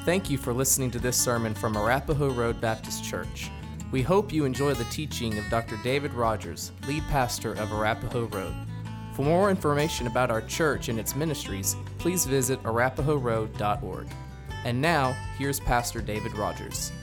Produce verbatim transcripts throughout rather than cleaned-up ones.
Thank you for listening to this sermon from Arapahoe Road Baptist Church. We hope you enjoy the teaching of Doctor David Rogers, lead pastor of Arapahoe Road. For more information about our church and its ministries, please visit arapahoe road dot org. And now, here's Pastor David Rogers.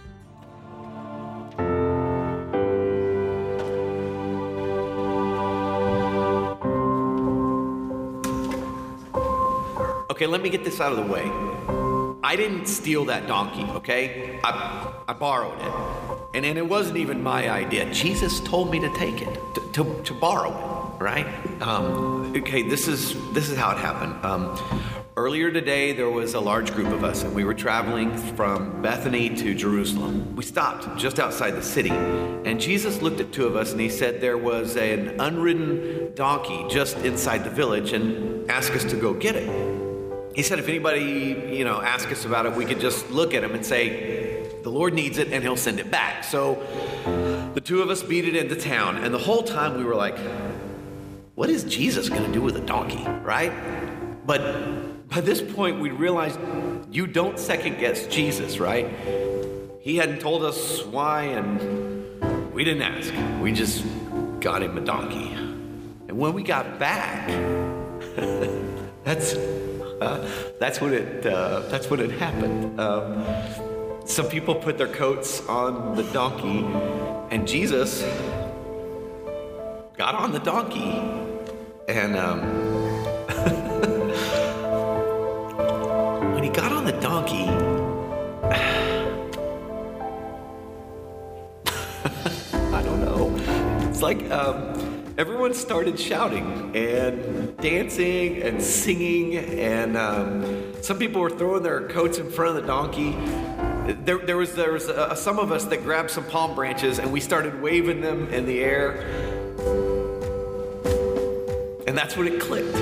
Okay, let me get this out of the way. I didn't steal that donkey, okay? I, I borrowed it. And, and it wasn't even my idea. Jesus told me to take it, to, to, to borrow it, right? Um, okay, this is this is how it happened. Um, earlier today, there was a large group of us, and we were traveling from Bethany to Jerusalem. We stopped just outside the city, and Jesus looked at two of us, and he said there was an unridden donkey just inside the village, and asked us to go get it. He said if anybody, you know, asked us about it, we could just look at him and say, the Lord needs it, and he'll send it back. So the two of us beat it into town, and the whole time we were like, what is Jesus going to do with a donkey, right? But by this point, we realized you don't second-guess Jesus, right? He hadn't told us why, and we didn't ask. We just got him a donkey. And when we got back, that's... Uh, that's when it. Uh, that's when it happened. Um, some people put their coats on the donkey, and Jesus got on the donkey, and um, when he got on the donkey, I don't know. It's like. Um, Everyone started shouting and dancing and singing, and um, some people were throwing their coats in front of the donkey. There, there was, there was uh, some of us that grabbed some palm branches, and we started waving them in the air. And that's when it clicked.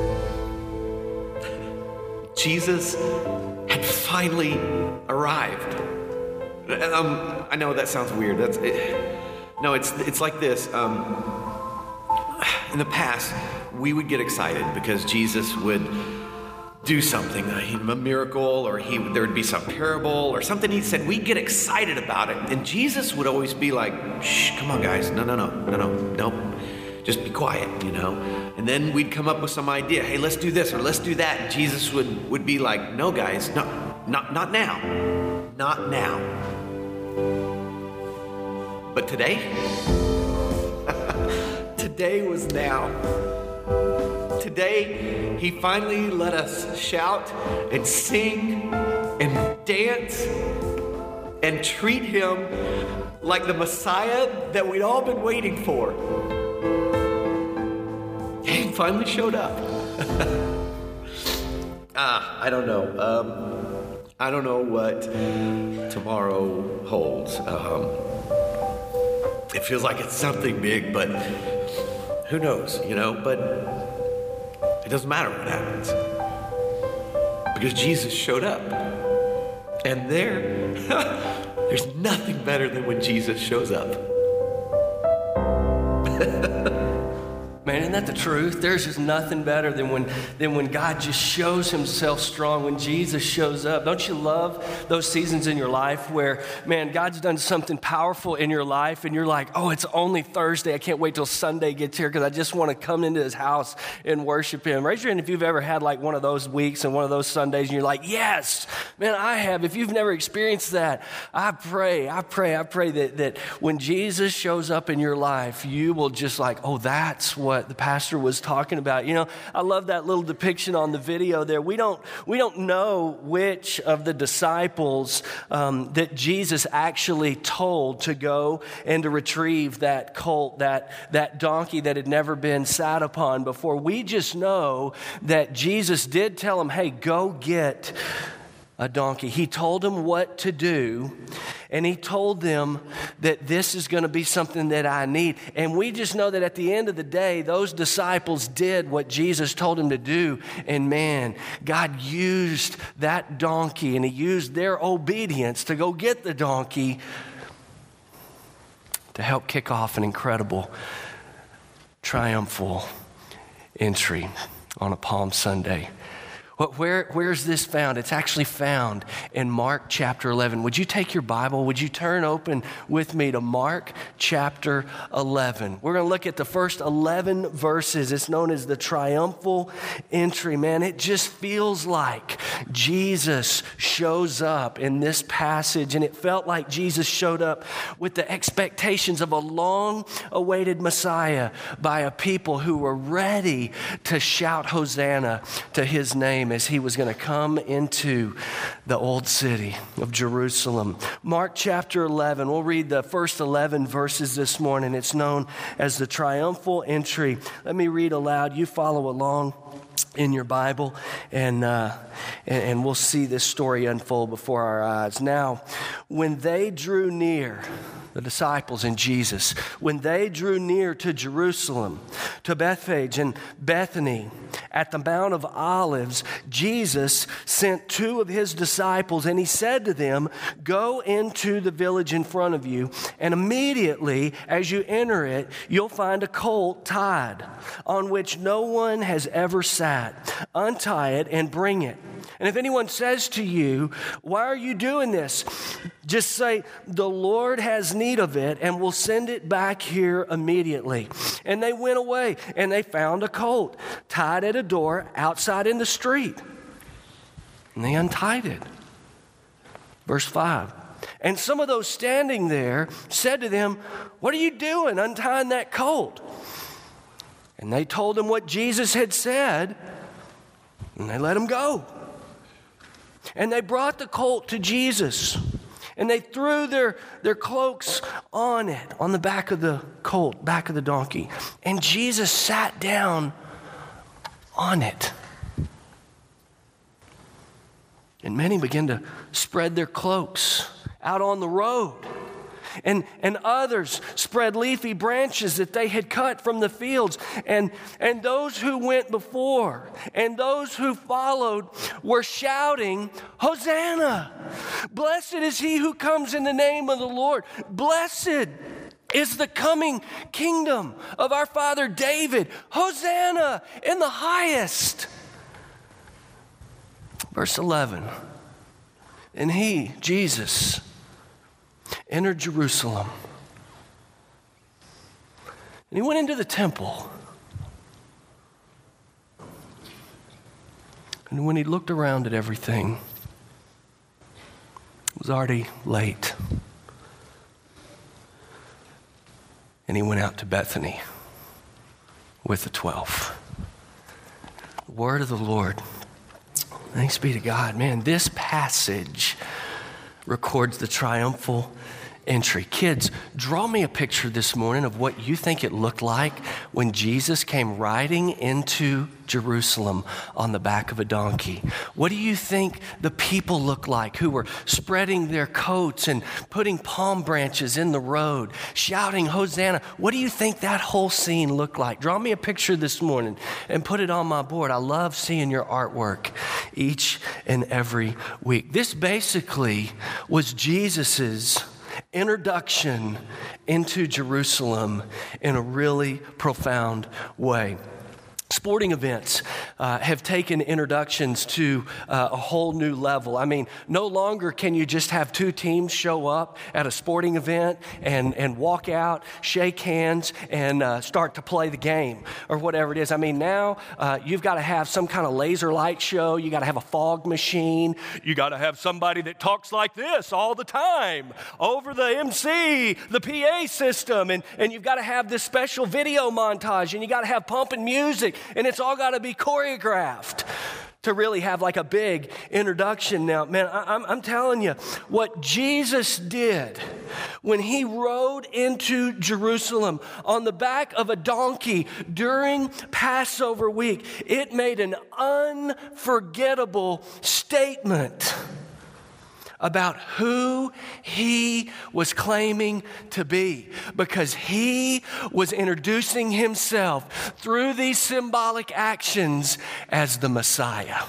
Jesus had finally arrived. Um, I know that sounds weird. That's it. No, it's it's like this. Um, In the past, we would get excited because Jesus would do something, a miracle, or he there would be some parable or something he said. We'd get excited about it. And Jesus would always be like, shh, come on, guys. No, no, no, no, no, no. Just be quiet, you know. And then we'd come up with some idea. Hey, let's do this or let's do that. And Jesus would, would be like, no, guys, no, not, not now. Not now. But today... Today was now. Today, he finally let us shout and sing and dance and treat him like the Messiah that we'd all been waiting for. He finally showed up. ah, I don't know. Um, I don't know what tomorrow holds. Um, it feels like it's something big, but who knows, you know, but it doesn't matter what happens because Jesus showed up. And there, there's nothing better than when Jesus shows up. Man, isn't that the truth? There's just nothing better than when than when God just shows himself strong, when Jesus shows up. Don't you love those seasons in your life where, man, God's done something powerful in your life and you're like, oh, it's only Thursday. I can't wait till Sunday gets here because I just want to come into his house and worship him. Raise your hand if you've ever had like one of those weeks and one of those Sundays and you're like, yes, man, I have. If you've never experienced that, I pray, I pray, I pray that, that when Jesus shows up in your life, you will just like, oh, that's what the pastor was talking about. You know, I love that little depiction on the video there. We don't we don't know which of the disciples um, that Jesus actually told to go and to retrieve that colt, that that donkey that had never been sat upon before. We just know that Jesus did tell him, hey, go get a donkey. He told them what to do, and he told them that this is going to be something that I need. And we just know that at the end of the day, those disciples did what Jesus told them to do. And man, God used that donkey, and he used their obedience to go get the donkey to help kick off an incredible, triumphal entry on a Palm Sunday. What, where, where's this found? It's actually found in Mark chapter eleven. Would you take your Bible? Would you turn open with me to Mark chapter eleven? We're going to look at the first eleven verses. It's known as the triumphal entry. Man, it just feels like Jesus shows up in this passage, and it felt like Jesus showed up with the expectations of a long-awaited Messiah by a people who were ready to shout Hosanna to his name as he was going to come into the old city of Jerusalem. Mark chapter eleven, we'll read the first eleven verses this morning. It's known as the triumphal entry. Let me read aloud. You follow along in your Bible, and, uh, and and we'll see this story unfold before our eyes. Now, when they drew near, the disciples and Jesus, when they drew near to Jerusalem, to Bethphage and Bethany, at the Mount of Olives, Jesus sent two of his disciples, and he said to them, "Go into the village in front of you, and immediately as you enter it, you'll find a colt tied, on which no one has ever sat. Untie it and bring it. And if anyone says to you, 'Why are you doing this?' just say, 'The Lord has need of it, and will send it back here immediately.'" And they went away, and they found a colt tied at a door outside in the street. And they untied it. Verse five. And some of those standing there said to them, "What are you doing untying that colt?" And they told him what Jesus had said, and they let him go. And they brought the colt to Jesus, and they threw their, their cloaks on it, on the back of the colt, back of the donkey. And Jesus sat down on it. And many began to spread their cloaks out on the road. And, and others spread leafy branches that they had cut from the fields. And, and those who went before and those who followed were shouting, "Hosanna! Blessed is he who comes in the name of the Lord. Blessed is the coming kingdom of our father David. Hosanna in the highest." Verse eleven. And he, Jesus, entered Jerusalem. And he went into the temple. And when he looked around at everything, it was already late. And he went out to Bethany with the twelve. The word of the Lord. Thanks be to God. Man, this passage records the triumphal entry. Kids, draw me a picture this morning of what you think it looked like when Jesus came riding into Jerusalem on the back of a donkey. What do you think the people looked like who were spreading their coats and putting palm branches in the road, shouting Hosanna? What do you think that whole scene looked like? Draw me a picture this morning and put it on my board. I love seeing your artwork each and every week. This basically was Jesus's introduction into Jerusalem in a really profound way. Sporting events uh, have taken introductions to uh, a whole new level. I mean, no longer can you just have two teams show up at a sporting event and, and walk out, shake hands, and uh, start to play the game or whatever it is. I mean, now uh, you've got to have some kind of laser light show. You got to have a fog machine. You got to have somebody that talks like this all the time over the M C, the P A system, and, and you've got to have this special video montage, and you got to have pumping music. And it's all got to be choreographed to really have like a big introduction. Now, man, I, I'm, I'm telling you, what Jesus did when he rode into Jerusalem on the back of a donkey during Passover week, it made an unforgettable statement about who he was claiming to be, because he was introducing himself through these symbolic actions as the Messiah.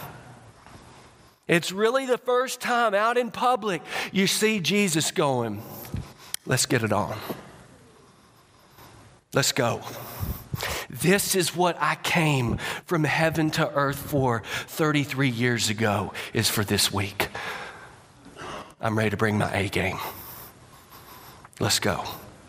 It's really the first time out in public you see Jesus going, "Let's get it on. Let's go." This is what I came from heaven to earth for thirty-three years ago, is for this week. I'm ready to bring my A game. Let's go.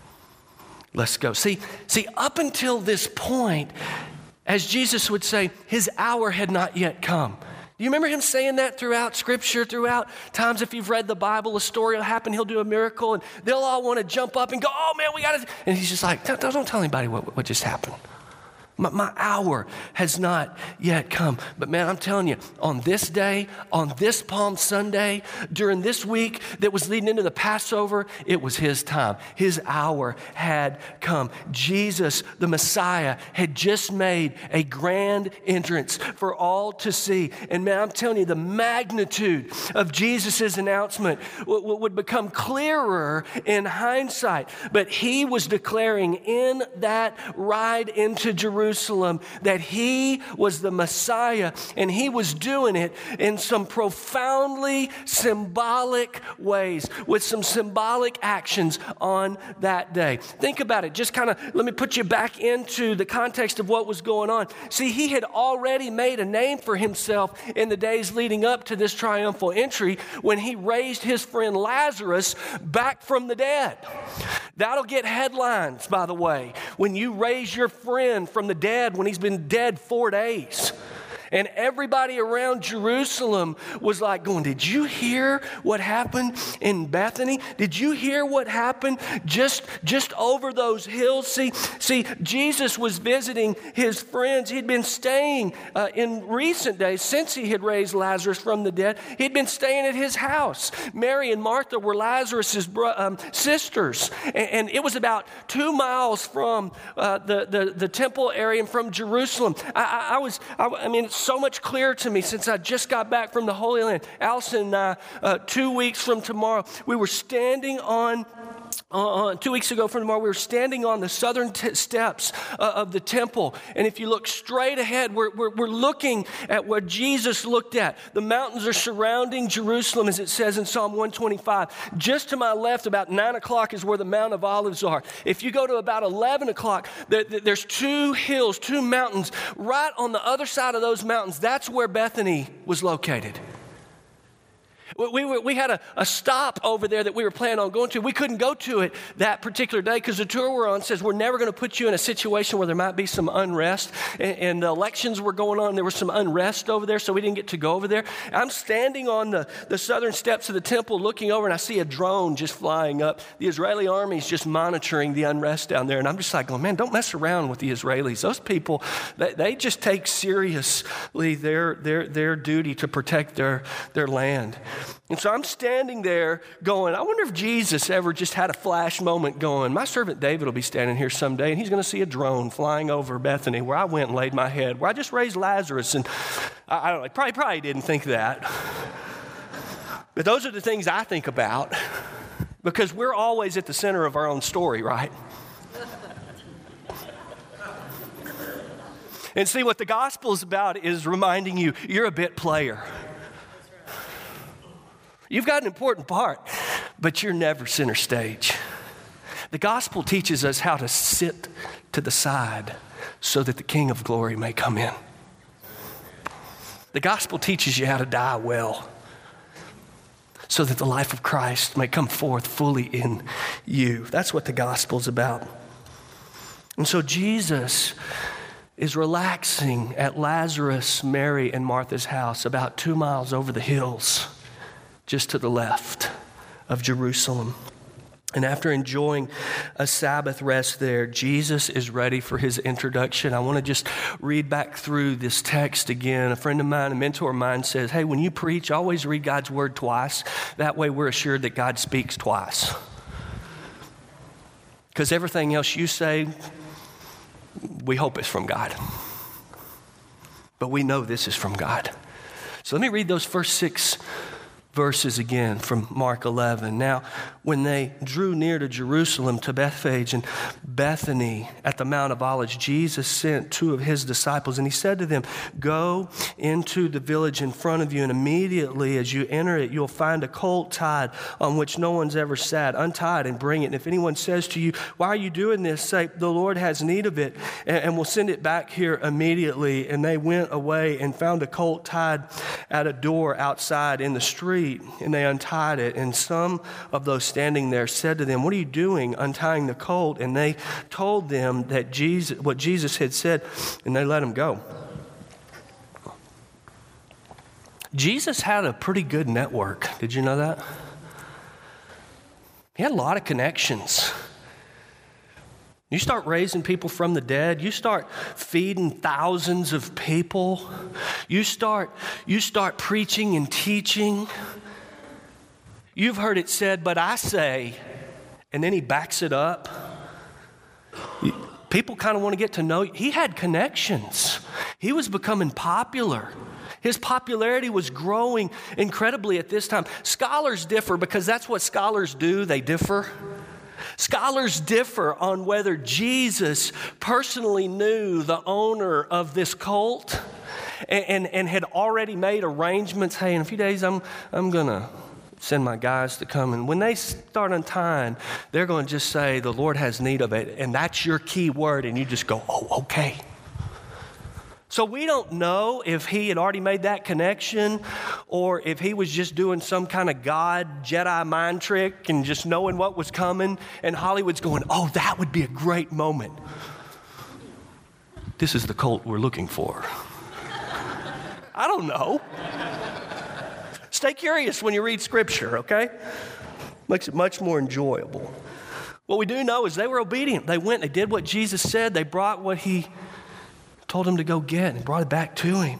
Let's go. See, see, up until this point, as Jesus would say, his hour had not yet come. You remember him saying that throughout Scripture, throughout times if you've read the Bible, a story will happen, he'll do a miracle, and they'll all want to jump up and go, oh man, we got to, and he's just like, don't, don't tell anybody what, what just happened. My, my hour has not yet come. But man, I'm telling you, on this day, on this Palm Sunday, during this week that was leading into the Passover, it was his time. His hour had come. Jesus, the Messiah, had just made a grand entrance for all to see. And man, I'm telling you, the magnitude of Jesus' announcement w- w- would become clearer in hindsight. But he was declaring in that ride into Jerusalem Jerusalem that he was the Messiah, and he was doing it in some profoundly symbolic ways, with some symbolic actions on that day. Think about it. Just kind of let me put you back into the context of what was going on. See, he had already made a name for himself in the days leading up to this triumphal entry when he raised his friend Lazarus back from the dead. That'll get headlines, by the way, when you raise your friend from the dead when he's been dead four days. And everybody around Jerusalem was like going, did you hear what happened in Bethany? Did you hear what happened just, just over those hills? See, see, Jesus was visiting his friends. He'd been staying uh, in recent days since he had raised Lazarus from the dead. He'd been staying at his house. Mary and Martha were Lazarus' bro- um, sisters. And, and it was about two miles from uh, the, the, the temple area and from Jerusalem. I, I, I was, I, I mean, it's so much clearer to me since I just got back from the Holy Land. Allison and I, uh, two weeks from tomorrow, we were standing on Uh, two weeks ago from tomorrow, we were standing on the southern t- steps uh, of the temple. And if you look straight ahead, we're, we're, we're looking at what Jesus looked at. The mountains are surrounding Jerusalem, as it says in Psalm one twenty-five. Just to my left, about nine o'clock, is where the Mount of Olives are. If you go to about eleven o'clock, there, there's two hills, two mountains. Right on the other side of those mountains, that's where Bethany was located. We, we, we had a, a stop over there that we were planning on going to. We couldn't go to it that particular day because the tour we're on says we're never going to put you in a situation where there might be some unrest. And, and the elections were going on. And there was some unrest over there, so we didn't get to go over there. I'm standing on the, the southern steps of the temple looking over, and I see a drone just flying up. The Israeli army's just monitoring the unrest down there. And I'm just like, going, man, don't mess around with the Israelis. Those people, they, they just take seriously their, their, their duty to protect their, their land. And so I'm standing there going, I wonder if Jesus ever just had a flash moment going, my servant David will be standing here someday and he's going to see a drone flying over Bethany where I went and laid my head, where I just raised Lazarus. And I, I don't know, probably, probably didn't think that. But those are the things I think about because we're always at the center of our own story, right? And see, what the gospel is about is reminding you, you're a bit player. You've got an important part, but you're never center stage. The gospel teaches us how to sit to the side so that the King of Glory may come in. The gospel teaches you how to die well so that the life of Christ may come forth fully in you. That's what the gospel's about. And so Jesus is relaxing at Lazarus, Mary, and Martha's house about two miles over the hills, just to the left of Jerusalem. And after enjoying a Sabbath rest there, Jesus is ready for his introduction. I want to just read back through this text again. A friend of mine, a mentor of mine says, hey, when you preach, always read God's word twice. That way we're assured that God speaks twice. Because everything else you say, we hope it's from God. But we know this is from God. So let me read those first six verses again from Mark eleven. Now, when they drew near to Jerusalem, to Bethphage and Bethany at the Mount of Olives, Jesus sent two of his disciples, and he said to them, "Go into the village in front of you, and immediately as you enter it, you'll find a colt tied on which no one's ever sat. Untie it and bring it. And if anyone says to you, 'Why are you doing this?' say, 'The Lord has need of it, and we'll send it back here immediately.' And they went away and found a colt tied at a door outside in the street. And they untied it. And some of those standing there said to them, 'What are you doing untying the colt?' And they told them that Jesus, what Jesus had said, and they let him go." Jesus had a pretty good network. Did you know that? He had a lot of connections. You start raising people from the dead, you start feeding thousands of people, you start, you start preaching and teaching. You've heard it said, "But I say," and then he backs it up. People kind of want to get to know you. He had connections. He was becoming popular. His popularity was growing incredibly at this time. Scholars differ because that's what scholars do. They differ. Scholars differ on whether Jesus personally knew the owner of this colt and, and, and had already made arrangements. Hey, in a few days, I'm, I'm going to send my guys to come. And when they start untying, they're going to just say, "The Lord has need of it." And that's your key word. And you just go, "Oh, okay." So we don't know if he had already made that connection or if he was just doing some kind of God Jedi mind trick and just knowing what was coming. And Hollywood's going, "Oh, that would be a great moment. This is the colt we're looking for." I don't know. Stay curious when you read Scripture, okay? Makes it much more enjoyable. What we do know is they were obedient. They went, they did what Jesus said. They brought what he told him to go get and brought it back to him.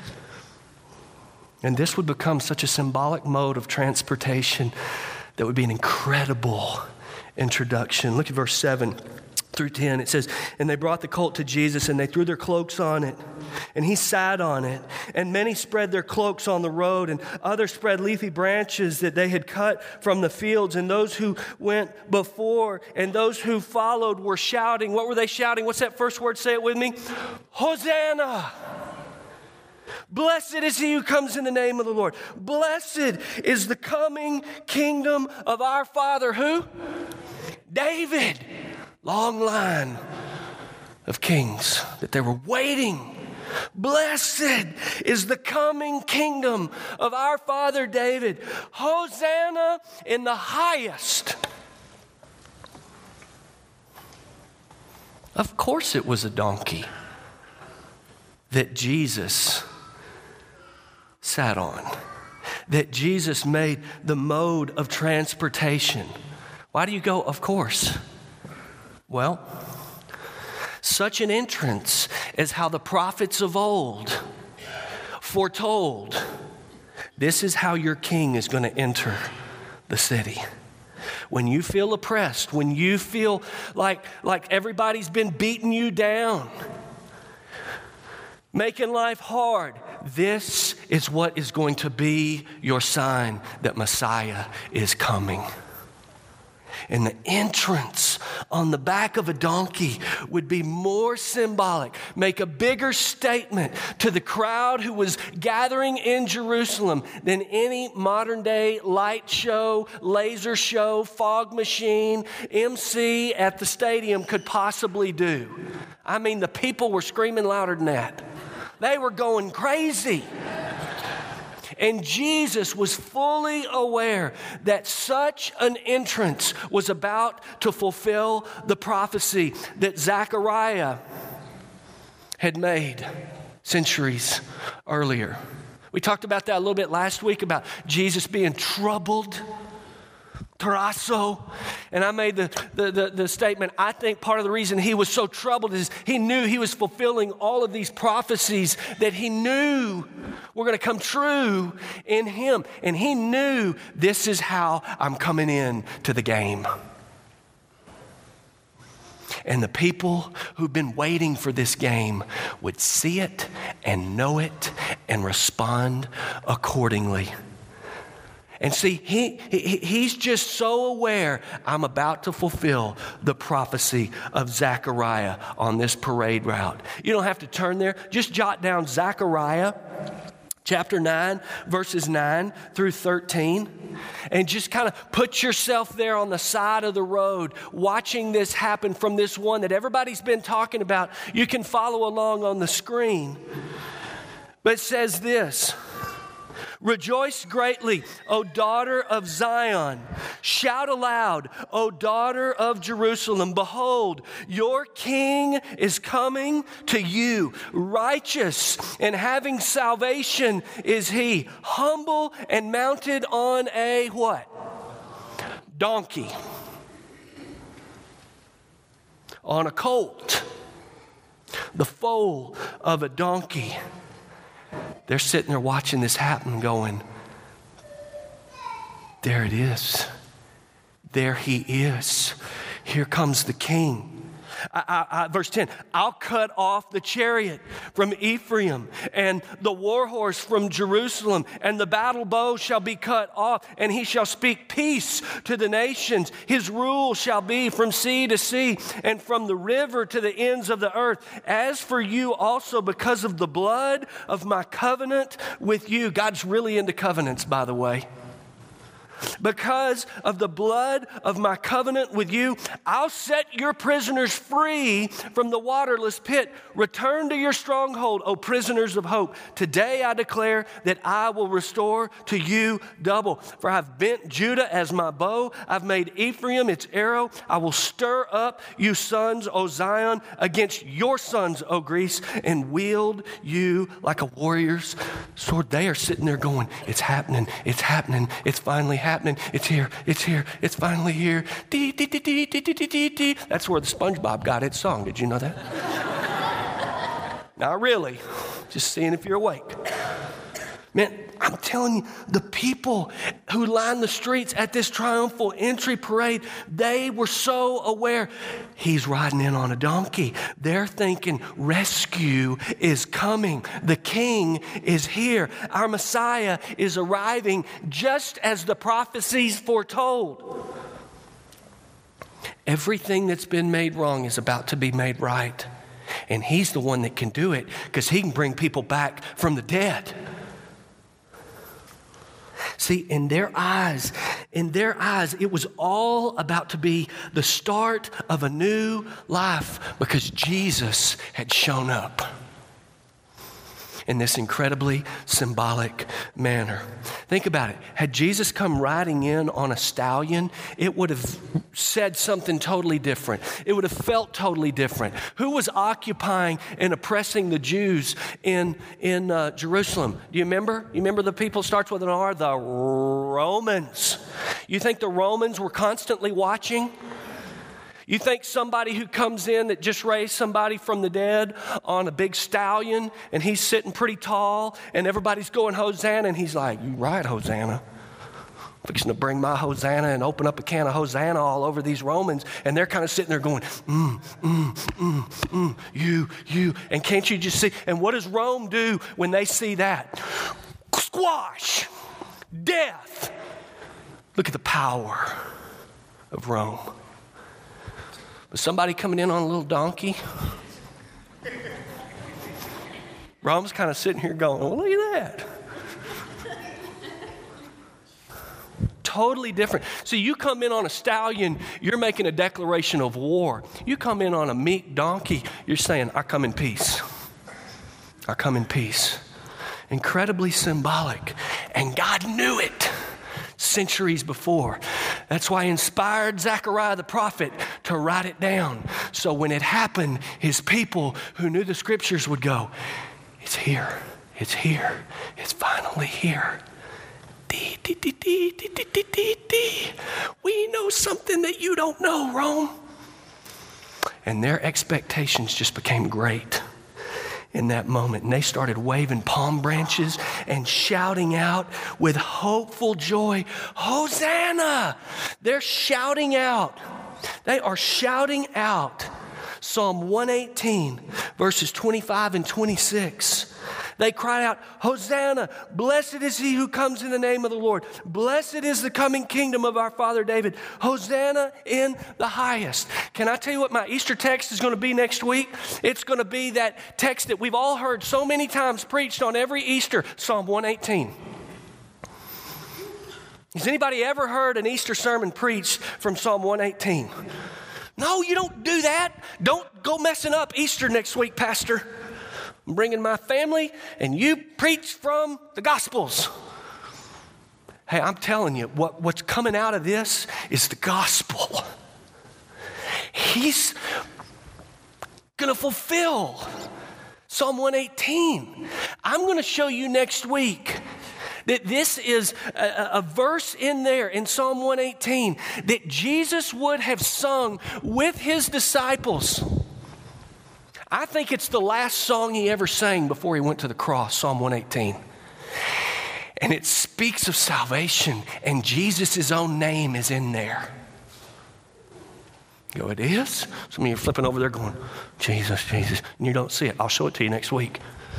And this would become such a symbolic mode of transportation that would be an incredible introduction. Look at verse seven through ten. It says, "And they brought the colt to Jesus, and they threw their cloaks on it, and he sat on it. And many spread their cloaks on the road, and others spread leafy branches that they had cut from the fields. And those who went before and those who followed were shouting." What were they shouting? What's that first word? Say it with me. "Hosanna! Blessed is he who comes in the name of the Lord. Blessed is the coming kingdom of our father." Who? David. Long line of kings that they were waiting. Blessed is the coming kingdom of our father David. Hosanna in the highest. Of course it was a donkey that Jesus sat on, that Jesus made the mode of transportation. Why do you go, "Of course"? Well, such an entrance is how the prophets of old foretold. This is how your king is going to enter the city. When you feel oppressed, when you feel like, like everybody's been beating you down, making life hard, this is what is going to be your sign that Messiah is coming. And the entrance on the back of a donkey would be more symbolic, make a bigger statement to the crowd who was gathering in Jerusalem than any modern day light show, laser show, fog machine, M C at the stadium could possibly do. I mean, the people were screaming louder than that. They were going crazy. And Jesus was fully aware that such an entrance was about to fulfill the prophecy that Zechariah had made centuries earlier. We talked about that a little bit last week about Jesus being troubled. Tarasso. And I made the, the, the, the statement, I think part of the reason he was so troubled is he knew he was fulfilling all of these prophecies that he knew were going to come true in him. And he knew, this is how I'm coming in to the game. And the people who've been waiting for this game would see it and know it and respond accordingly. And see, he, he he's just so aware, I'm about to fulfill the prophecy of Zechariah on this parade route. You don't have to turn there. Just jot down Zechariah chapter nine, verses nine through thirteen, and just kind of put yourself there on the side of the road, watching this happen from this one that everybody's been talking about. You can follow along on the screen. But it says this: rejoice greatly, O daughter of Zion. Shout aloud, O daughter of Jerusalem. Behold, your king is coming to you. Righteous and having salvation is he. Humble and mounted on a what? Donkey. On a colt. The foal of a donkey. They're sitting there watching this happen going, there it is. There he is. Here comes the king. I, I, I, verse ten, I'll cut off the chariot from Ephraim and the war horse from Jerusalem, and the battle bow shall be cut off, and he shall speak peace to the nations. His rule shall be from sea to sea and from the river to the ends of the earth. As for you also, because of the blood of my covenant with you. God's really into covenants, by the way. Because of the blood of my covenant with you, I'll set your prisoners free from the waterless pit. Return to your stronghold, O prisoners of hope. Today I declare that I will restore to you double. For I've bent Judah as my bow. I've made Ephraim its arrow. I will stir up you sons, O Zion, against your sons, O Greece, and wield you like a warrior's sword. They are sitting there going, it's happening, it's happening, it's finally happening. Happening. It's here. It's here. It's finally here. Dee, dee, dee, dee, dee, dee, dee, dee. That's where the SpongeBob got its song. Did you know that? Not really. Just seeing if you're awake. Man, I'm telling you, the people who lined the streets at this triumphal entry parade, they were so aware. He's riding in on a donkey. They're thinking rescue is coming. The king is here. Our Messiah is arriving just as the prophecies foretold. Everything that's been made wrong is about to be made right. And he's the one that can do it because he can bring people back from the dead. See, in their eyes, in their eyes, it was all about to be the start of a new life because Jesus had shown up in this incredibly symbolic manner. Think about it. Had Jesus come riding in on a stallion, it would have said something totally different. It would have felt totally different. Who was occupying and oppressing the Jews in, in uh, Jerusalem? Do you remember? You remember the people starts with an R? The Romans. You think the Romans were constantly watching? You think somebody who comes in that just raised somebody from the dead on a big stallion and he's sitting pretty tall and everybody's going Hosanna and he's like, you right, Hosanna. I'm fixing to bring my Hosanna and open up a can of Hosanna all over these Romans, and they're kind of sitting there going, mm, mm, mm, mm, you, you. And can't you just see? And what does Rome do when they see that? Squash, death. Look at the power of Rome. But somebody coming in on a little donkey, Rome's kind of sitting here going, well, look at that. Totally different. So you come in on a stallion, you're making a declaration of war. You come in on a meek donkey, you're saying, I come in peace. I come in peace. Incredibly symbolic. And God knew it centuries before. That's why he inspired Zechariah the prophet to write it down. So when it happened, his people who knew the scriptures would go, it's here, it's here, it's finally here. Dee, dee, dee, dee, dee, dee, dee, dee, dee. We know something that you don't know, Rome. And their expectations just became great in that moment. And they started waving palm branches and shouting out with hopeful joy, Hosanna! They're shouting out. They are shouting out Psalm one eighteen, verses twenty-five and twenty-six. They cried out, Hosanna, blessed is he who comes in the name of the Lord. Blessed is the coming kingdom of our father David. Hosanna in the highest. Can I tell you what my Easter text is going to be next week? It's going to be that text that we've all heard so many times preached on every Easter, Psalm one eighteen. Has anybody ever heard an Easter sermon preached from Psalm one eighteen? No, you don't do that. Don't go messing up Easter next week, Pastor. I'm bringing my family and you preach from the Gospels. Hey, I'm telling you, what, what's coming out of this is the gospel. He's going to fulfill Psalm one eighteen. I'm going to show you next week that this is a, a verse in there in Psalm one eighteen that Jesus would have sung with his disciples. I think it's the last song he ever sang before he went to the cross, Psalm one eighteen. And it speaks of salvation, and Jesus' own name is in there. You go, it is? Some of you are flipping over there going, Jesus, Jesus. And you don't see it. I'll show it to you next week.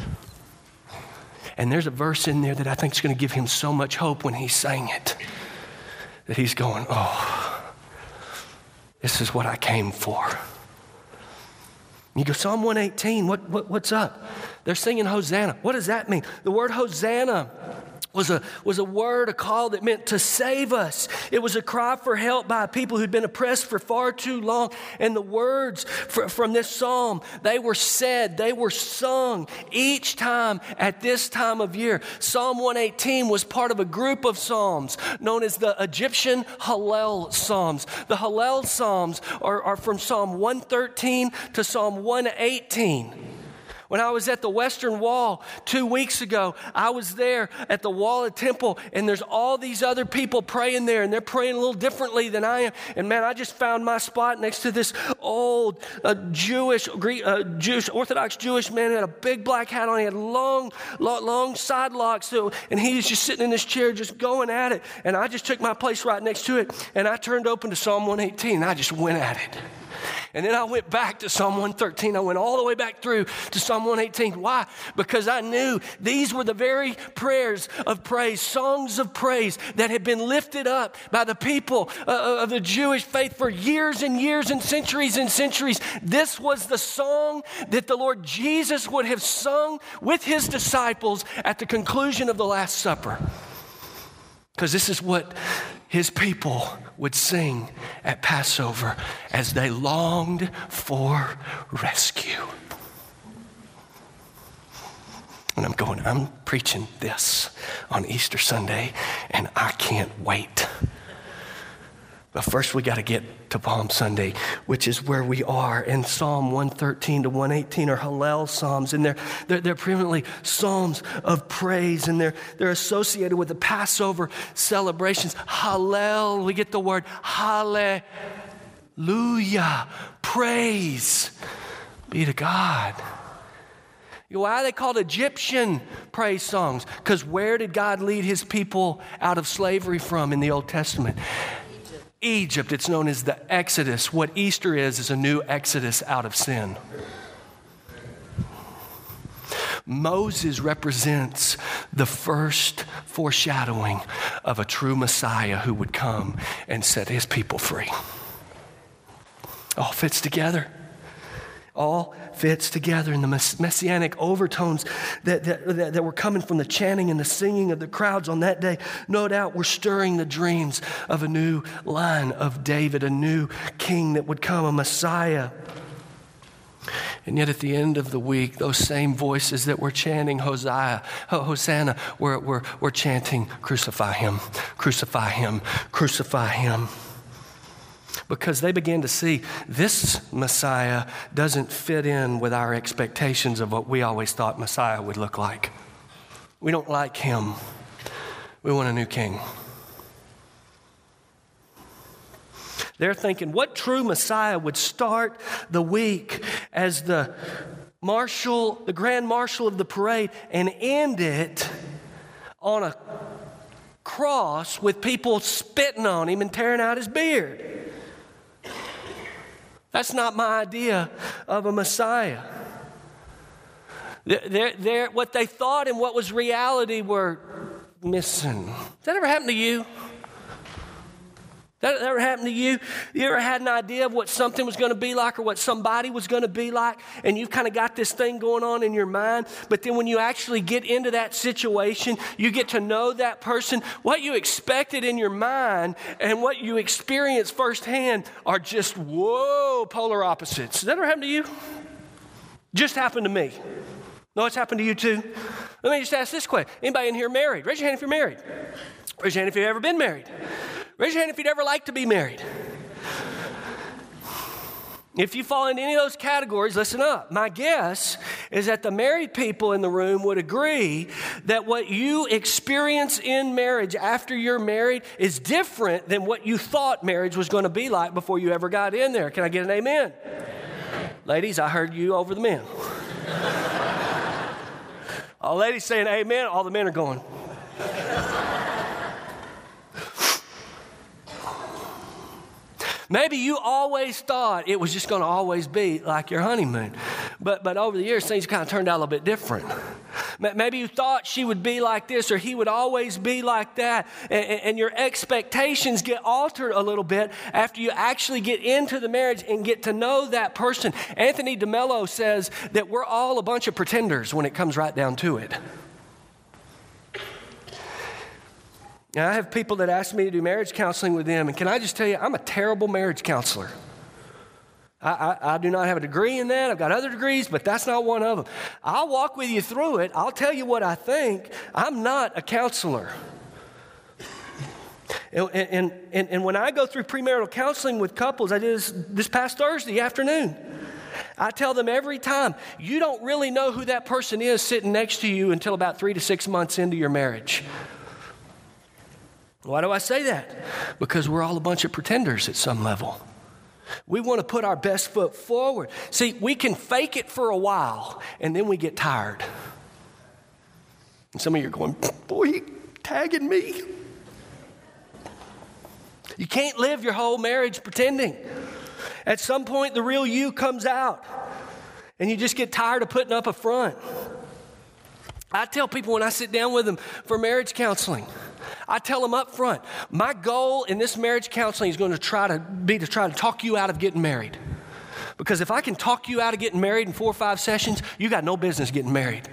And there's a verse in there that I think is going to give him so much hope when he sang it, that he's going, oh, this is what I came for. You go, Psalm one eighteen, what, what, what's up? They're singing Hosanna. What does that mean? The word Hosanna was a, was a word, a call that meant to save us. It was a cry for help by people who'd been oppressed for far too long. And the words for, from this psalm, they were said, they were sung each time at this time of year. Psalm one eighteen was part of a group of psalms known as the Egyptian Hallel Psalms. The Hallel Psalms are, are from Psalm one thirteen to Psalm one eighteen. When I was at the Western Wall two weeks ago, I was there at the Wall of Temple, and there's all these other people praying there, and they're praying a little differently than I am. And man, I just found my spot next to this old uh, Jewish, uh, Jewish, Orthodox Jewish man who had a big black hat on. He had long, long, long side locks, so, and he was just sitting in this chair just going at it. And I just took my place right next to it, and I turned open to Psalm one eighteen, and I just went at it. And then I went back to Psalm one thirteen. I went all the way back through to Psalm one eighteen. Why? Because I knew these were the very prayers of praise, songs of praise that had been lifted up by the people uh, of the Jewish faith for years and years and centuries and centuries. This was the song that the Lord Jesus would have sung with his disciples at the conclusion of the Last Supper. Because this is what his people would sing at Passover as they longed for rescue. And I'm going, I'm preaching this on Easter Sunday, and I can't wait. But first we got to get to Palm Sunday, which is where we are. In Psalm one thirteen to one eighteen are Hallel Psalms, and they're, they're, they're preeminently Psalms of praise, and they're, they're associated with the Passover celebrations. Hallel, we get the word hallelujah, praise be to God. Why are they called Egyptian praise songs? Because where did God lead his people out of slavery from in the Old Testament? Egypt. It's known as the Exodus. What Easter is, is a new exodus out of sin. Moses represents the first foreshadowing of a true Messiah who would come and set his people free. All fits together. All fits together in the messianic overtones that, that, that, that were coming from the chanting and the singing of the crowds on that day. No doubt were stirring the dreams of a new line of David, a new king that would come, a Messiah. And yet at the end of the week, those same voices that were chanting Hosea, Hosanna were, were, were chanting, crucify him, crucify him, crucify him. Because they began to see this Messiah doesn't fit in with our expectations of what we always thought Messiah would look like. We don't like him. We want a new king. They're thinking, what true Messiah would start the week as the marshal, the grand marshal of the parade, and end it on a cross with people spitting on him and tearing out his beard? That's not my idea of a Messiah. They're, they're, what they thought and what was reality were missing. Has that ever happened to you? That ever happened to you? You ever had an idea of what something was going to be like or what somebody was going to be like, and you've kind of got this thing going on in your mind, but then when you actually get into that situation, you get to know that person, what you expected in your mind and what you experience firsthand are just, whoa, polar opposites. Has that ever happened to you? Just happened to me. No, it's happened to you too. Let me just ask this question. Anybody in here married? Raise your hand if you're married. Raise your hand if you've ever been married. Raise your hand if you'd ever like to be married. If you fall into any of those categories, listen up. My guess is that the married people in the room would agree that what you experience in marriage after you're married is different than what you thought marriage was going to be like before you ever got in there. Can I get an amen? Ladies, I heard you over the men. All ladies saying amen, all the men are going. Maybe you always thought it was just going to always be like your honeymoon. But but over the years, things kind of turned out a little bit different. Maybe you thought she would be like this or he would always be like that. And, and your expectations get altered a little bit after you actually get into the marriage and get to know that person. Anthony DeMello says that we're all a bunch of pretenders when it comes right down to it. And I have people that ask me to do marriage counseling with them, and can I just tell you, I'm a terrible marriage counselor. I, I, I do not have a degree in that. I've got other degrees, but that's not one of them. I'll walk with you through it. I'll tell you what I think. I'm not a counselor. And, and, and, and when I go through premarital counseling with couples, I did this, this past Thursday afternoon. I tell them every time, you don't really know who that person is sitting next to you until about three to six months into your marriage. Why do I say that? Because we're all a bunch of pretenders at some level. We want to put our best foot forward. See, we can fake it for a while, and then we get tired. And some of you are going, boy, you tagging me. You can't live your whole marriage pretending. At some point, the real you comes out, and you just get tired of putting up a front. I tell people when I sit down with them for marriage counseling, I tell them up front, my goal in this marriage counseling is going to try to be to try to talk you out of getting married. Because if I can talk you out of getting married in four or five sessions, you got no business getting married.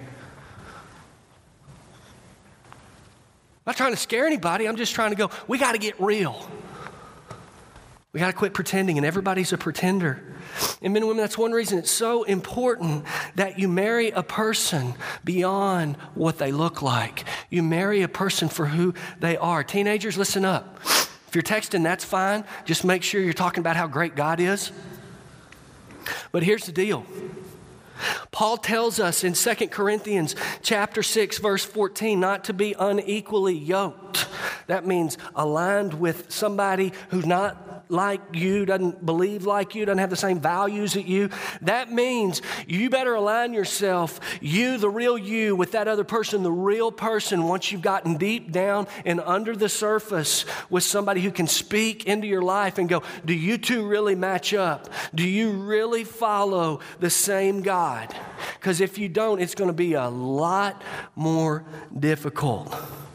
I'm not trying to scare anybody. I'm just trying to go, we got to get real. We got to quit pretending, and everybody's a pretender. And men and women, that's one reason it's so important that you marry a person beyond what they look like. You marry a person for who they are. Teenagers, listen up. If you're texting, that's fine. Just make sure you're talking about how great God is. But here's the deal. Paul tells us in Second Corinthians chapter six, verse fourteen, not to be unequally yoked. That means aligned with somebody who's not like you, doesn't believe like you, doesn't have the same values as you. That means you better align yourself, you, the real you, with that other person, the real person, once you've gotten deep down and under the surface with somebody who can speak into your life and go, do you two really match up? Do you really follow the same God? Because if you don't, it's going to be a lot more difficult.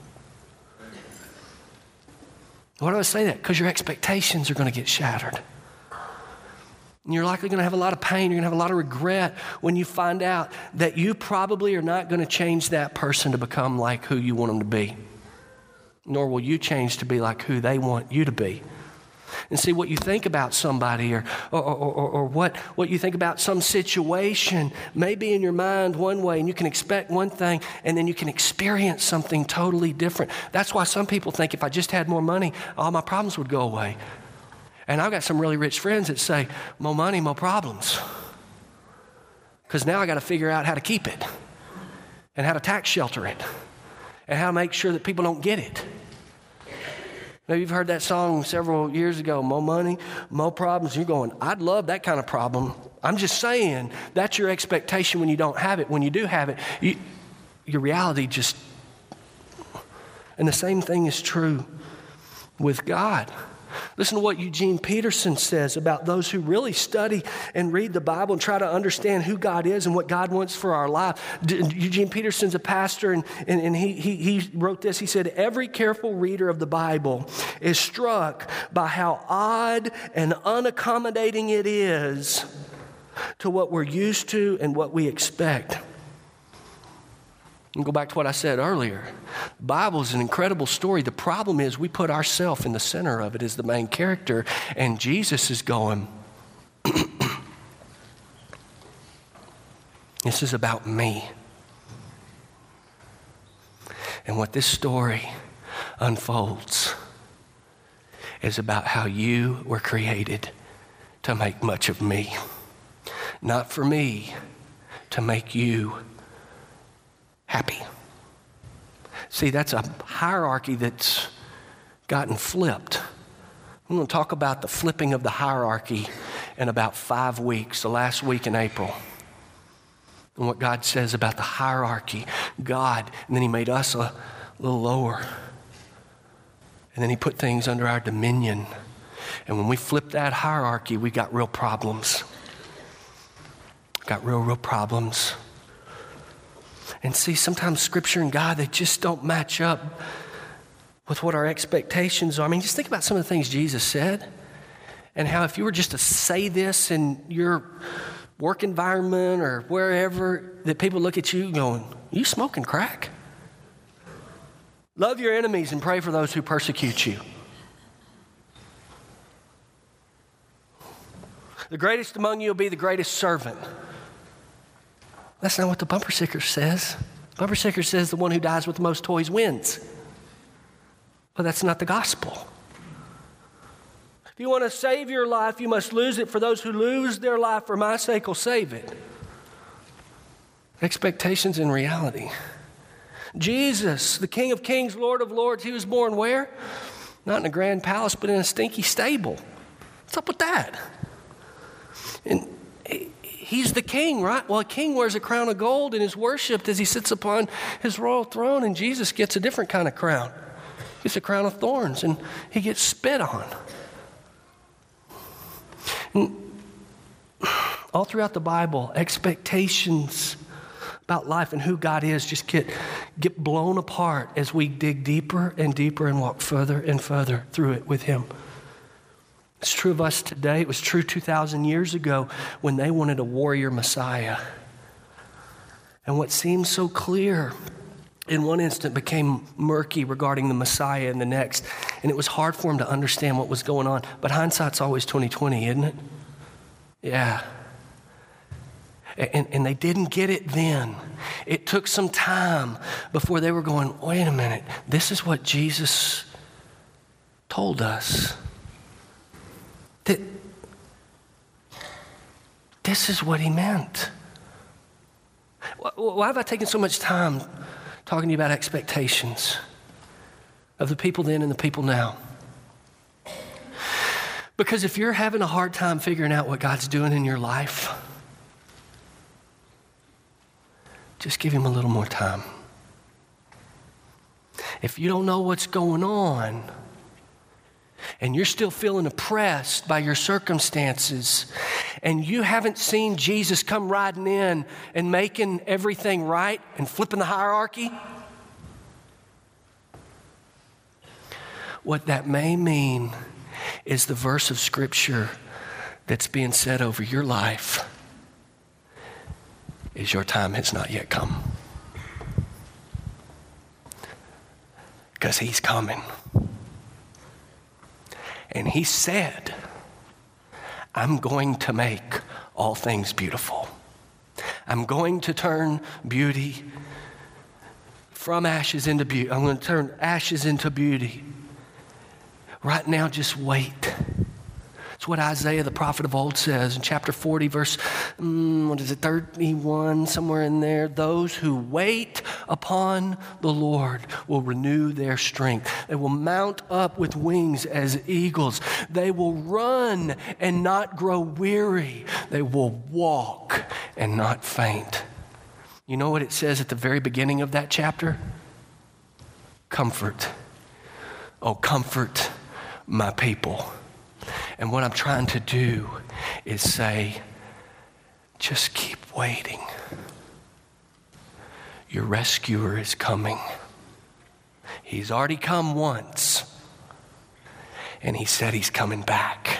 Why do I say that? Because your expectations are going to get shattered. And you're likely going to have a lot of pain. You're going to have a lot of regret when you find out that you probably are not going to change that person to become like who you want them to be. Nor will you change to be like who they want you to be. And see, what you think about somebody or, or, or, or, or what, what you think about some situation may be in your mind one way, and you can expect one thing, and then you can experience something totally different. That's why some people think if I just had more money, all my problems would go away. And I've got some really rich friends that say, more money, more problems. Because now I got to figure out how to keep it and how to tax shelter it and how to make sure that people don't get it. Maybe you've heard that song several years ago, more money, more problems. You're going, I'd love that kind of problem. I'm just saying that's your expectation when you don't have it. When you do have it, you, your reality just... And the same thing is true with God. Listen to what Eugene Peterson says about those who really study and read the Bible and try to understand who God is and what God wants for our life. D- Eugene Peterson's a pastor, and, and, and he, he, he wrote this. He said, every careful reader of the Bible is struck by how odd and unaccommodating it is to what we're used to and what we expect. And go back to what I said earlier. The Bible is an incredible story. The problem is we put ourselves in the center of it as the main character, and Jesus is going, this is about me. And what this story unfolds is about how you were created to make much of me. Not for me, to make you happy. See, that's a hierarchy that's gotten flipped. I'm going to talk about the flipping of the hierarchy in about five weeks, the last week in April. And what God says about the hierarchy. God, and then he made us a little lower. And then he put things under our dominion. And when we flip that hierarchy, we got real problems. Got real, real problems. And see, sometimes Scripture and God, they just don't match up with what our expectations are. I mean, just think about some of the things Jesus said and how if you were just to say this in your work environment or wherever, that people look at you going, you smoking crack? Love your enemies and pray for those who persecute you. The greatest among you will be the greatest servant. That's not what the bumper sticker says. The bumper sticker says the one who dies with the most toys wins. But that's not the gospel. If you want to save your life, you must lose it. For those who lose their life for my sake will save it. Expectations and reality. Jesus, the King of Kings, Lord of Lords, he was born where? Not in a grand palace, but in a stinky stable. What's up with that? And he's the king, right? Well, a king wears a crown of gold and is worshipped as he sits upon his royal throne, and Jesus gets a different kind of crown. He gets a crown of thorns, and he gets spit on. And all throughout the Bible, expectations about life and who God is just get, get blown apart as we dig deeper and deeper and walk further and further through it with him. It's true of us today. It was true two thousand years ago when they wanted a warrior Messiah. And what seemed so clear in one instant became murky regarding the Messiah in the next. And it was hard for them to understand what was going on. But hindsight's always twenty twenty, isn't it? Yeah. And, and they didn't get it then. It took some time before they were going, wait a minute, this is what Jesus told us. That this is what he meant. Why have I taken so much time talking to you about expectations of the people then and the people now? Because if you're having a hard time figuring out what God's doing in your life, just give him a little more time. If you don't know what's going on, and you're still feeling oppressed by your circumstances, and you haven't seen Jesus come riding in and making everything right and flipping the hierarchy, what that may mean is the verse of Scripture that's being said over your life is your time has not yet come. Because he's coming. And he said, I'm going to make all things beautiful. I'm going to turn beauty from ashes into beauty. I'm going to turn ashes into beauty. Right now, just wait. It's what Isaiah, the prophet of old, says in chapter forty, verse, mm, what is it, thirty-one, somewhere in there. Those who wait upon the Lord will renew their strength. They will mount up with wings as eagles. They will run and not grow weary. They will walk and not faint. You know what it says at the very beginning of that chapter? Comfort. Oh, comfort my people. And what I'm trying to do is say, just keep waiting. Your rescuer is coming. He's already come once, and he said he's coming back.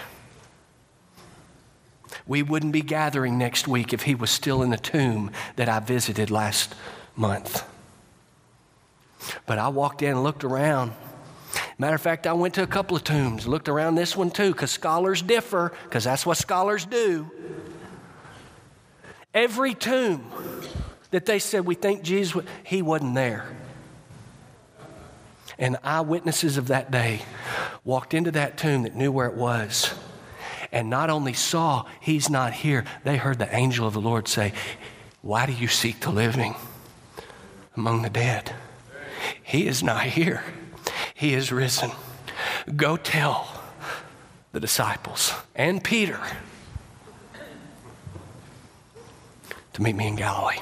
We wouldn't be gathering next week if he was still in the tomb that I visited last month. But I walked in and looked around. Matter of fact, I went to a couple of tombs, looked around this one too, because scholars differ, because that's what scholars do. Every tomb that they said we think Jesus, he wasn't there. And eyewitnesses of that day walked into that tomb that knew where it was, and not only saw he's not here, they heard the angel of the Lord say, why do you seek the living among the dead? He is not here. He is risen. Go tell the disciples and Peter to meet me in Galilee.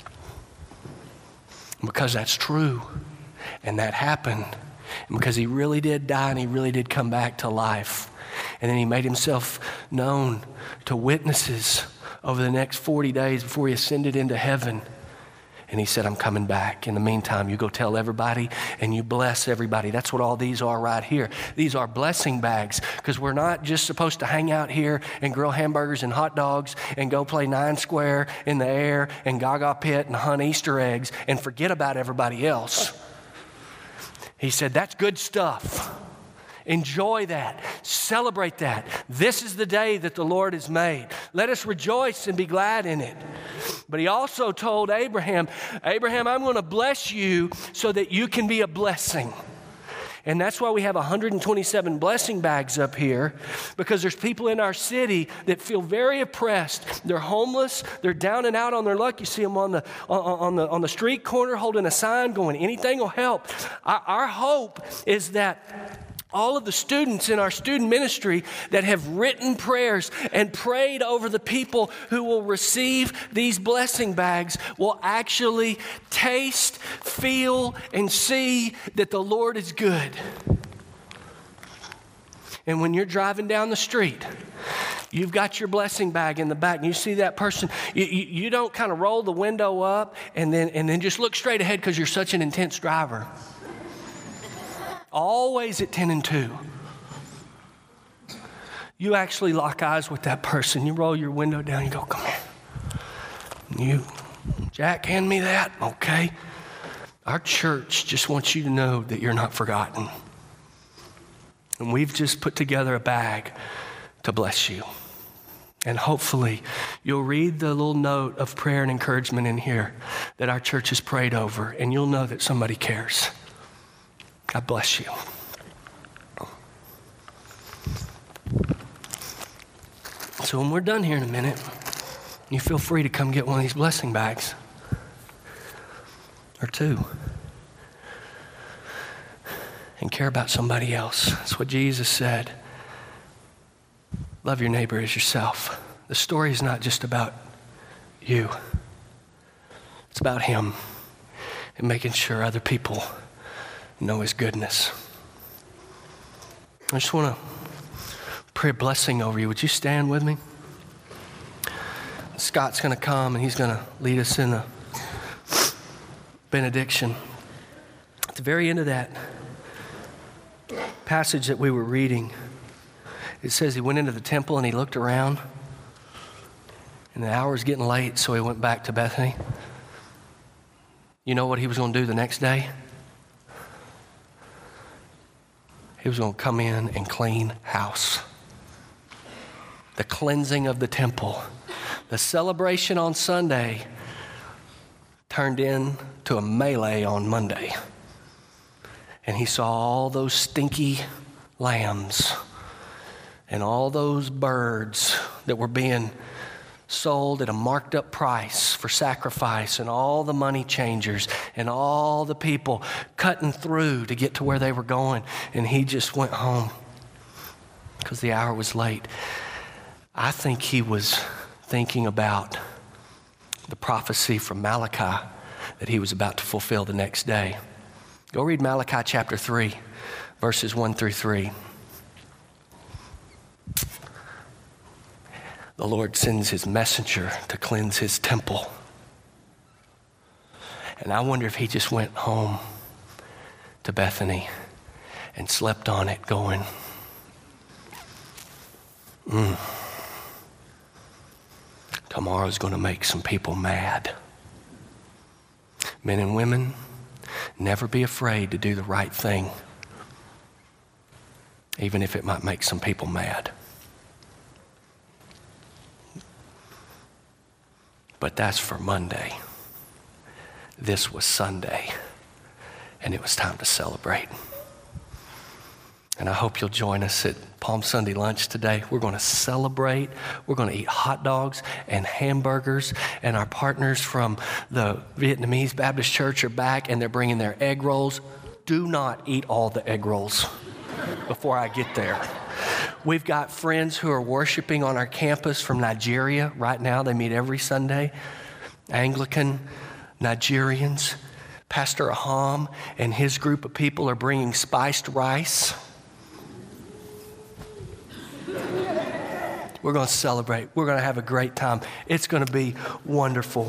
And because that's true, and that happened, and because he really did die and he really did come back to life, and then he made himself known to witnesses over the next forty days before he ascended into heaven. And he said, I'm coming back. In the meantime, you go tell everybody and you bless everybody. That's what all these are right here. These are blessing bags, because we're not just supposed to hang out here and grill hamburgers and hot dogs and go play nine square in the air and Gaga Pit and hunt Easter eggs and forget about everybody else. He said, that's good stuff. Enjoy that. Celebrate that. This is the day that the Lord has made. Let us rejoice and be glad in it. But he also told Abraham, Abraham, I'm going to bless you so that you can be a blessing. And that's why we have one hundred twenty-seven blessing bags up here, because there's people in our city that feel very oppressed. They're homeless. They're down and out on their luck. You see them on the on, on the on the street corner holding a sign going, anything will help. Our, our hope is that all of the students in our student ministry that have written prayers and prayed over the people who will receive these blessing bags will actually taste, feel, and see that the Lord is good. And when you're driving down the street, you've got your blessing bag in the back, and you see that person, you, you, you don't kind of roll the window up and then, and then just look straight ahead because you're such an intense driver. Always at ten and two. You actually lock eyes with that person. You roll your window down. You go, come here. You, Jack, hand me that. Okay. Our church just wants you to know that you're not forgotten. And we've just put together a bag to bless you. And hopefully you'll read the little note of prayer and encouragement in here that our church has prayed over, and you'll know that somebody cares. God bless you. So when we're done here in a minute, you feel free to come get one of these blessing bags or two and care about somebody else. That's what Jesus said. Love your neighbor as yourself. The story is not just about you. It's about him and making sure other people know his goodness. I just want to pray a blessing over you. Would you stand with me? Scott's going to come and he's going to lead us in a benediction. At the very end of that passage that we were reading, it says he went into the temple and he looked around, and the hour was getting late, so he went back to Bethany. You know what he was going to do the next day? He was going to come in and clean house. The cleansing of the temple. The celebration on Sunday turned into a melee on Monday. And he saw all those stinky lambs and all those birds that were being sold at a marked up price for sacrifice, and all the money changers and all the people cutting through to get to where they were going. And he just went home because the hour was late. I think he was thinking about the prophecy from Malachi that he was about to fulfill the next day. Go read Malachi chapter three, verses one through three. the Lord sends his messenger to cleanse his temple. And I wonder if he just went home to Bethany and slept on it going, mm, tomorrow's going to make some people mad. Men and women, never be afraid to do the right thing, even if it might make some people mad. But that's for Monday. This was Sunday, and it was time to celebrate. And I hope you'll join us at Palm Sunday lunch today. We're going to celebrate. We're going to eat hot dogs and hamburgers. And our partners from the Vietnamese Baptist Church are back, and they're bringing their egg rolls. Do not eat all the egg rolls before I get there. We've got friends who are worshiping on our campus from Nigeria right now. They meet every Sunday. Anglican Nigerians. Pastor Aham and his group of people are bringing spiced rice. We're going to celebrate. We're going to have a great time. It's going to be wonderful.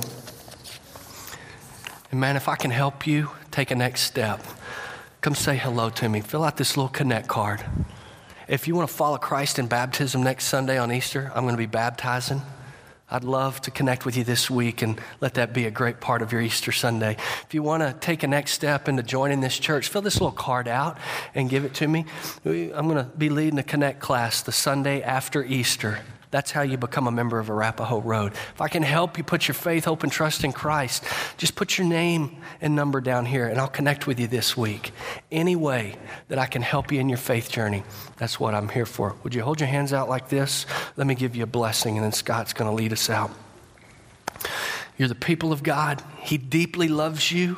And man, if I can help you take a next step, come say hello to me. Fill out this little Connect card. If you want to follow Christ in baptism next Sunday on Easter, I'm going to be baptizing. I'd love to connect with you this week and let that be a great part of your Easter Sunday. If you want to take a next step into joining this church, fill this little card out and give it to me. I'm going to be leading a Connect class the Sunday after Easter. That's how you become a member of Arapahoe Road. If I can help you put your faith, hope, and trust in Christ, just put your name and number down here, and I'll connect with you this week. Any way that I can help you in your faith journey, that's what I'm here for. Would you hold your hands out like this? Let me give you a blessing, and then Scott's going to lead us out. You're the people of God. He deeply loves you.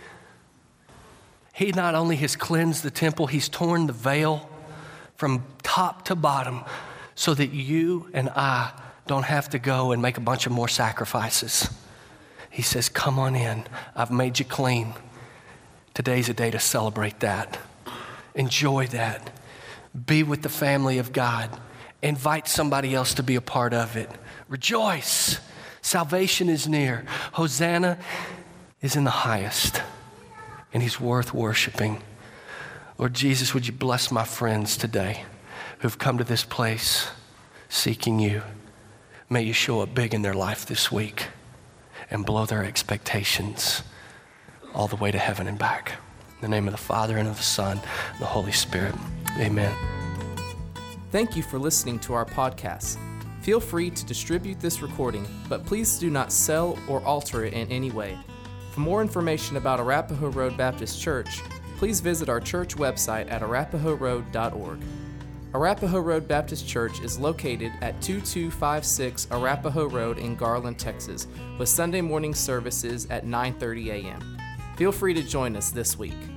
He not only has cleansed the temple, he's torn the veil from top to bottom, so that you and I don't have to go and make a bunch of more sacrifices. He says, come on in. I've made you clean. Today's a day to celebrate that. Enjoy that. Be with the family of God. Invite somebody else to be a part of it. Rejoice. Salvation is near. Hosanna is in the highest, and he's worth worshiping. Lord Jesus, would you bless my friends today who've come to this place seeking you. May you show up big in their life this week and blow their expectations all the way to heaven and back. In the name of the Father, and of the Son, and the Holy Spirit. Amen. Thank you for listening to our podcast. Feel free to distribute this recording, but please do not sell or alter it in any way. For more information about Arapahoe Road Baptist Church, please visit our church website at arapahoe road dot org. Arapahoe Road Baptist Church is located at two two five six Arapahoe Road in Garland, Texas, with Sunday morning services at nine thirty a.m. Feel free to join us this week.